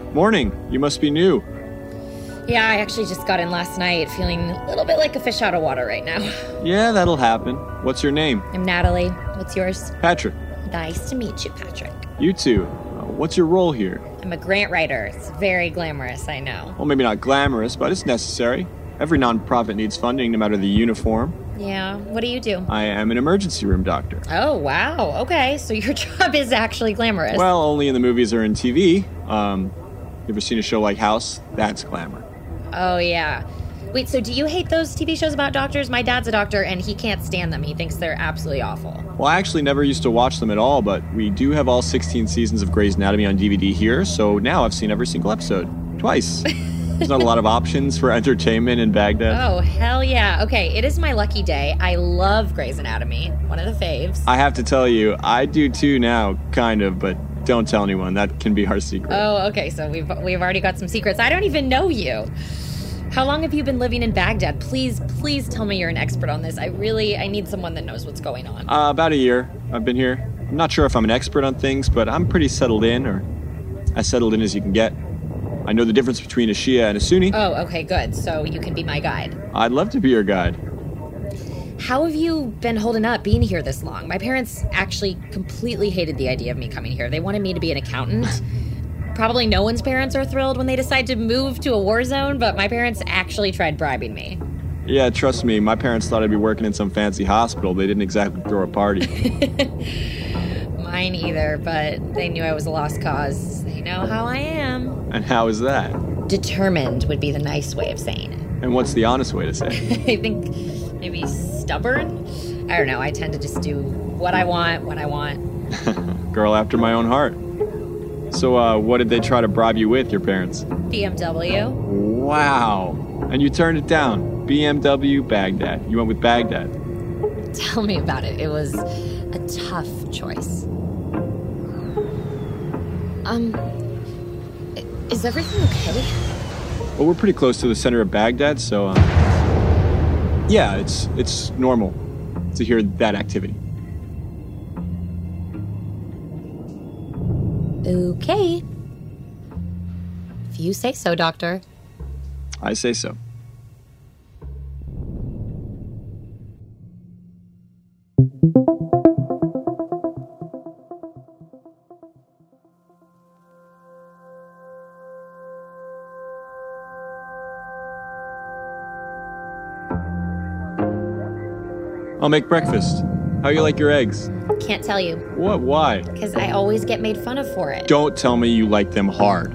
Morning. You must be new. Yeah, I actually just got in last night, feeling a little bit like a fish out of water right now. Yeah, that'll happen. What's your name? I'm Natalie. What's yours? Patrick. Nice to meet you, Patrick. You too. What's your role here? I'm a grant writer. It's very glamorous, I know. Well, maybe not glamorous, but it's necessary. Every nonprofit needs funding, no matter the uniform. Yeah, what do you do? I am an emergency room doctor. Oh, wow. Okay, so your job is actually glamorous. Well, only in the movies or in TV. You ever seen a show like House? That's glamour. Oh, yeah. Wait, so do you hate those TV shows about doctors? My dad's a doctor, and he can't stand them. He thinks they're absolutely awful. Well, I actually never used to watch them at all, but we do have all 16 seasons of Grey's Anatomy on DVD here, so now I've seen every single episode. Twice. There's not a lot of options for entertainment in Baghdad. Oh, hell yeah. Okay, it is my lucky day. I love Grey's Anatomy. One of the faves. I have to tell you, I do too now, kind of, but don't tell anyone. That can be our secret. Oh, okay, so we've already got some secrets. I don't even know you. How long have you been living in Baghdad? Please tell me you're an expert on this. I need someone that knows what's going on. About a year I've been here. I'm not sure if I'm an expert on things, but I'm pretty settled in, or as settled in as you can get. I know the difference between a Shia and a Sunni. Oh, okay, good. So you can be my guide. I'd love to be your guide. How have you been holding up being here this long? My parents actually completely hated the idea of me coming here. They wanted me to be an accountant. Probably no one's parents are thrilled when they decide to move to a war zone, but my parents actually tried bribing me. Yeah, trust me, my parents thought I'd be working in some fancy hospital. They didn't exactly throw a party. Mine either, but they knew I was a lost cause. They know how I am. And how is that? Determined would be the nice way of saying it. And what's the honest way to say it? I think maybe stubborn? I don't know, I tend to just do what I want, when I want. Girl after my own heart. So, what did they try to bribe you with, your parents? BMW. Wow. And you turned it down. BMW, Baghdad. You went with Baghdad. Tell me about it. It was a tough choice. Is everything okay? Well, we're pretty close to the center of Baghdad, so, yeah, it's normal to hear that activity. Okay. If you say so, Doctor. I say so. I'll make breakfast. How you like your eggs? Can't tell you. What? Why? Because I always get made fun of for it. Don't tell me you like them hard.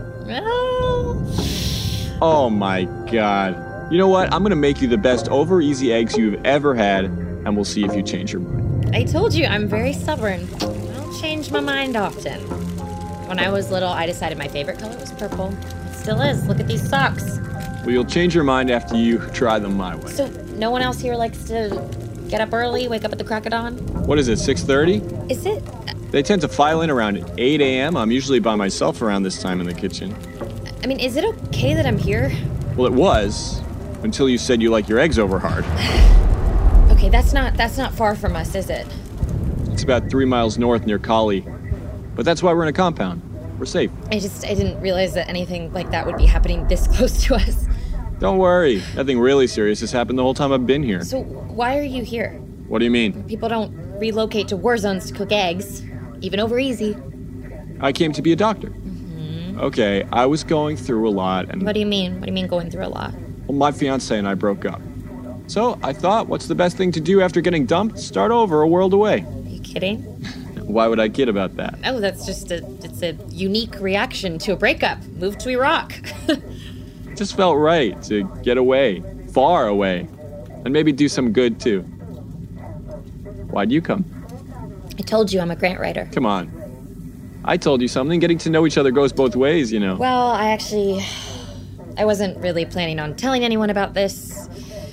Oh. Oh my god. You know what? I'm gonna make you the best over easy eggs you've ever had, and we'll see if you change your mind. I told you, I'm very stubborn. I don't change my mind often. When I was little, I decided my favorite color was purple. It still is. Look at these socks. Well, you'll change your mind after you try them my way. So, no one else here likes to get up early, wake up at the crack of dawn? What is it, 6:30? Is it? They tend to file in around 8 a.m. I'm usually by myself around this time in the kitchen. I mean, is it okay that I'm here? Well, it was, until you said you like your eggs over hard. Okay, that's not far from us, is it? It's about 3 miles north near Kali. But that's why we're in a compound. We're safe. I didn't realize that anything like that would be happening this close to us. Don't worry. Nothing really serious has happened the whole time I've been here. So, why are you here? What do you mean? People don't relocate to war zones to cook eggs, even over easy. I came to be a doctor. Mm-hmm. Okay, I was going through a lot and... What do you mean? What do you mean going through a lot? Well, my fiancé and I broke up. So I thought, what's the best thing to do after getting dumped? Start over a world away. Are you kidding? Why would I kid about that? Oh, that's just it's a unique reaction to a breakup. Move to Iraq. It just felt right to get away, far away, and maybe do some good too. Why'd you come? I told you I'm a grant writer. Come on. I told you something. Getting to know each other goes both ways, you know. Well, I wasn't really planning on telling anyone about this.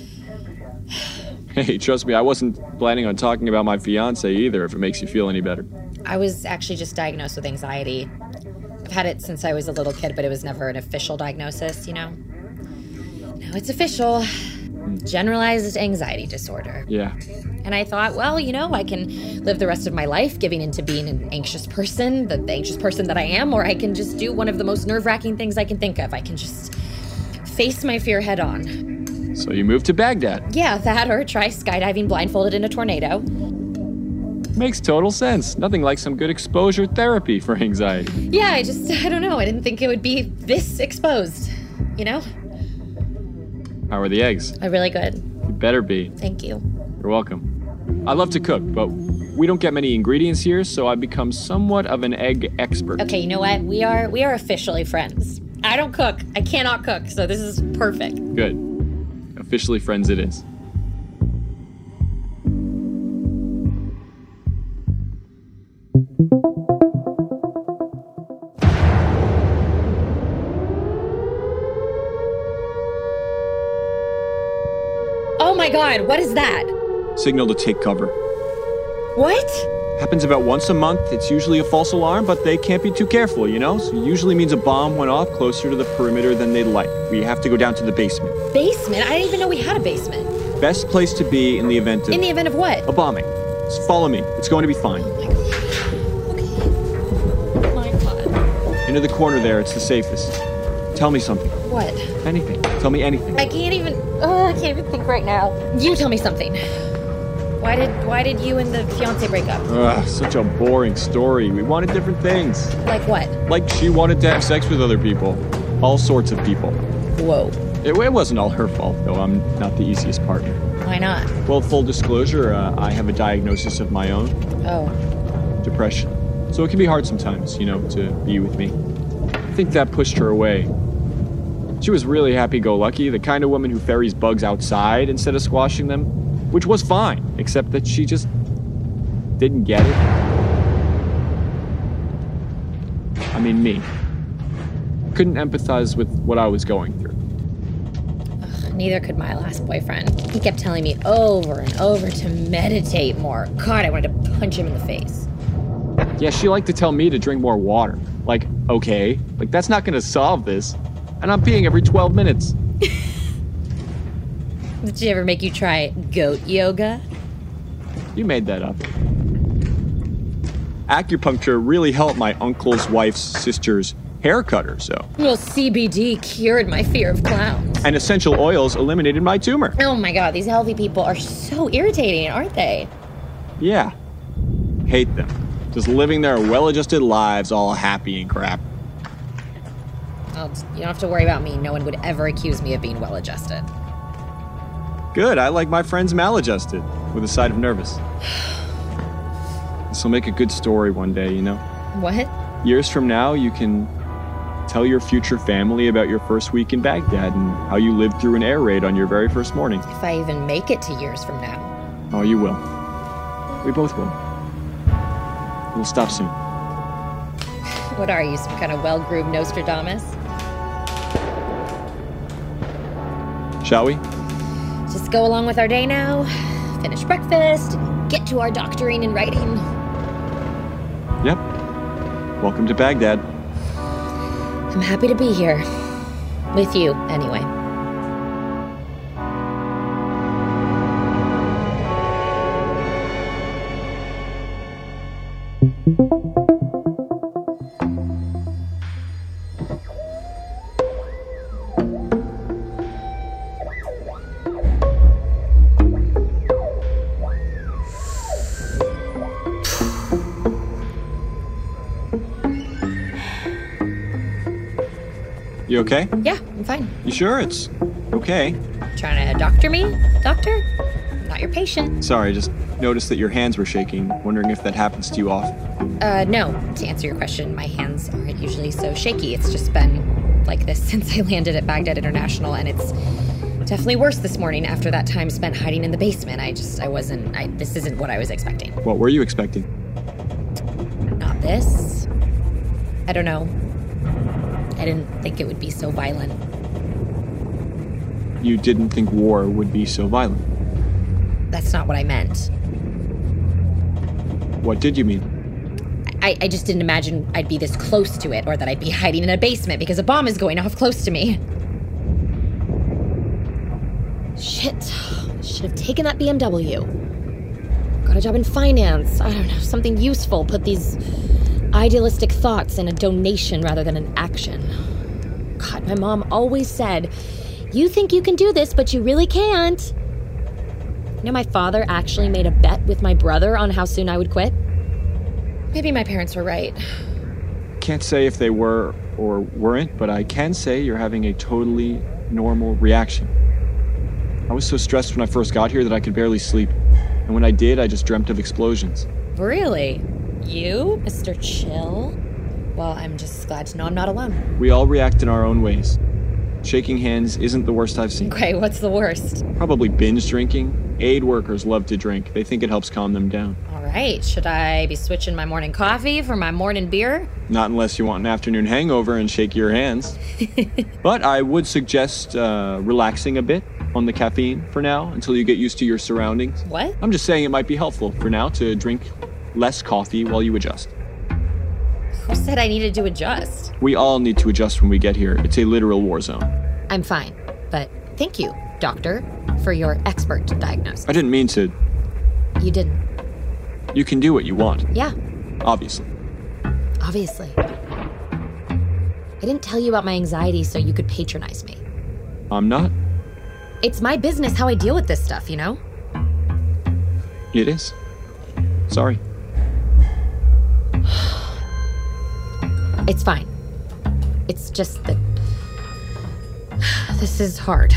Hey, trust me, I wasn't planning on talking about my fiancé either, if it makes you feel any better. I was actually just diagnosed with anxiety. I've had it since I was a little kid, but it was never an official diagnosis, you know? Now it's official. Generalized anxiety disorder. Yeah. And I thought, well, I can live the rest of my life giving into being an anxious person, the anxious person that I am, or I can just do one of the most nerve-wracking things I can think of. I can just face my fear head on. So you moved to Baghdad. Yeah, that or try skydiving blindfolded in a tornado. Makes total sense. Nothing like some good exposure therapy for anxiety. Yeah, I don't know. I didn't think it would be this exposed, How are the eggs? Really good. You better be. Thank you. You're welcome. I love to cook, but we don't get many ingredients here, so I've become somewhat of an egg expert. Okay, you know what? We are officially friends. I don't cook. I cannot cook, so this is perfect. Good. Officially friends it is. Oh my god, what is that? Signal to take cover. What? Happens about once a month. It's usually a false alarm, but they can't be too careful, So it usually means a bomb went off closer to the perimeter than they'd like. We have to go down to the basement. Basement? I didn't even know we had a basement. Best place to be in the event of... In the event of what? A bombing. Just follow me. It's going to be fine. Oh my god. Into the corner there. It's the safest. Tell me something. What? Anything. Tell me anything. I can't even think right now. You tell me something. Why did you and the fiancé break up? Ugh, such a boring story. We wanted different things. Like what? Like she wanted to have sex with other people. All sorts of people. Whoa. It wasn't all her fault, though. I'm not the easiest partner. Why not? Well, full disclosure, I have a diagnosis of my own. Oh. Depression. So it can be hard sometimes, to be with me. I think that pushed her away. She was really happy-go-lucky, the kind of woman who ferries bugs outside instead of squashing them, which was fine, except that she just didn't get it. I mean, me. Couldn't empathize with what I was going through. Neither could my last boyfriend. He kept telling me over and over to meditate more. God, I wanted to punch him in the face. Yeah, she liked to tell me to drink more water. Like, okay, that's not gonna solve this. And I'm peeing every 12 minutes. Did she ever make you try goat yoga? You made that up. Acupuncture really helped my uncle's wife's sister's hair cutter, so. Well, CBD cured my fear of clowns. And essential oils eliminated my tumor. Oh my god, these healthy people are so irritating, aren't they? Yeah. Hate them. Just living their well-adjusted lives all happy and crap. Well, you don't have to worry about me. No one would ever accuse me of being well-adjusted. Good, I like my friends maladjusted, with a side of nervous. This'll make a good story one day, What? Years from now, you can tell your future family about your first week in Baghdad and how you lived through an air raid on your very first morning. If I even make it to years from now. Oh, you will. We both will. We'll stop soon. What are you, some kind of well-groomed Nostradamus? Shall we? Just go along with our day now, finish breakfast, get to our doctoring and writing. Yep. Welcome to Baghdad. I'm happy to be here. With you, anyway. You okay? Yeah, I'm fine. You sure it's okay? Trying to doctor me? Doctor? I'm not your patient. Sorry, I just noticed that your hands were shaking. Wondering if that happens to you often. No. To answer your question, my hands aren't usually so shaky. It's just been like this since I landed at Baghdad International, and it's definitely worse this morning after that time spent hiding in the basement. This isn't what I was expecting. What were you expecting? Not this. I don't know. I didn't think it would be so violent. You didn't think war would be so violent. That's not what I meant. What did you mean? I just didn't imagine I'd be this close to it, or that I'd be hiding in a basement because a bomb is going off close to me. Shit. Shit. Should have taken that BMW. Got a job in finance. I don't know, something useful. Put these idealistic thoughts in a donation rather than an action. God, my mom always said, you think you can do this, but you really can't. You know, my father actually made a bet with my brother on how soon I would quit. Maybe my parents were right. Can't say if they were or weren't, but I can say you're having a totally normal reaction. I was so stressed when I first got here that I could barely sleep. And when I did, I just dreamt of explosions. Really? You, Mr. Chill? Well, I'm just glad to know I'm not alone. We all react in our own ways. Shaking hands isn't the worst I've seen. Okay, what's the worst? Probably binge drinking. Aid workers love to drink. They think it helps calm them down. All right, should I be switching my morning coffee for my morning beer? Not unless you want an afternoon hangover and shake your hands. But I would suggest relaxing a bit on the caffeine for now until you get used to your surroundings. What? I'm just saying it might be helpful for now to drink less coffee while you adjust. Who said I needed to adjust? We all need to adjust when we get here. It's a literal war zone. I'm fine, but thank you, doctor, for your expert diagnosis. I didn't mean to. You didn't. You can do what you want. Yeah, Obviously. obviously. I didn't tell you about my anxiety so you could patronize me. I'm not. It's my business how I deal with this stuff, you know? It is. Sorry. It's fine. It's just that this is hard.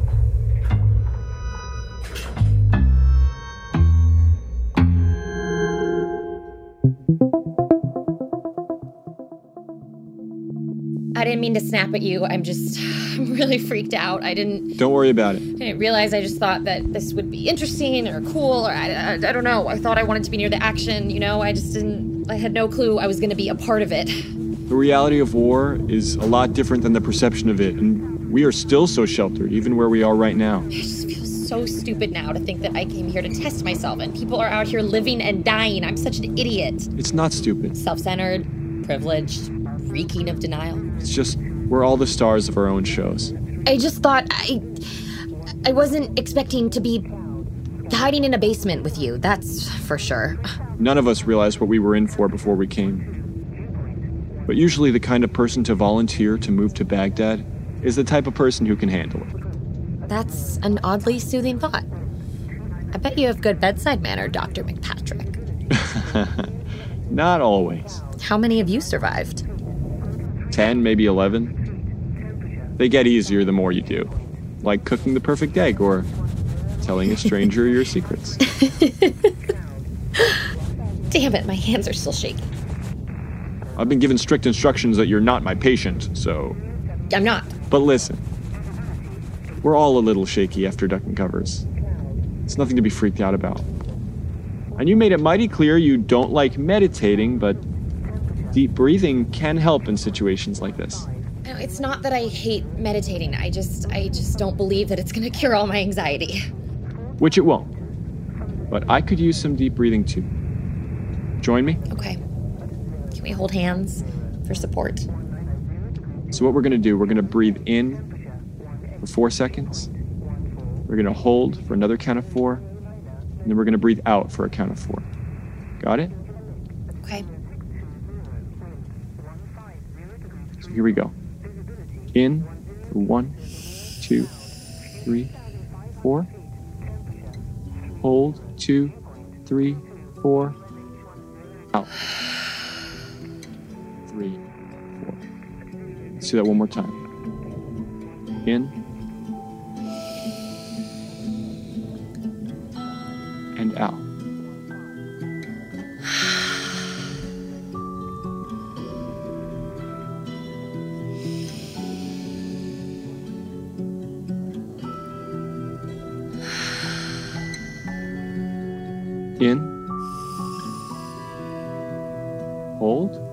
I didn't mean to snap at you. I'm really freaked out. I didn't Don't worry about it. realize. I just thought that this would be interesting or cool, or I don't know. I thought I wanted to be near the action, you know? I had no clue I was going to be a part of it. The reality of war is a lot different than the perception of it, and we are still so sheltered, even where we are right now. I just feel so stupid now to think that I came here to test myself and people are out here living and dying. I'm such an idiot. It's not stupid. Self-centered, privileged, reeking of denial. It's just we're all the stars of our own shows. I just thought I wasn't expecting to be hiding in a basement with you, that's for sure. None of us realized what we were in for before we came. But usually the kind of person to volunteer to move to Baghdad is the type of person who can handle it. That's an oddly soothing thought. I bet you have good bedside manner, Dr. McPatrick. Not always. How many have you survived? 10, maybe 11. They get easier the more you do. Like cooking the perfect egg or telling a stranger your secrets. Damn it, my hands are still shaking. I've been given strict instructions that you're not my patient, so... I'm not. But listen, we're all a little shaky after ducking covers. It's nothing to be freaked out about. And you made it mighty clear you don't like meditating, but deep breathing can help in situations like this. No, it's not that I hate meditating. I just don't believe that it's gonna cure all my anxiety. Which it won't. But I could use some deep breathing too. Join me? Okay. Can we hold hands for support? So what we're gonna do, we're gonna breathe in for 4 seconds. We're gonna hold for another count of 4. And then we're gonna breathe out for a count of 4. Got it? Okay. So here we go. In for 1, 2, 3, 4. Hold 2, 3, 4. Out. 3, 4. Let's do that one more time. In. And out. In. Hold.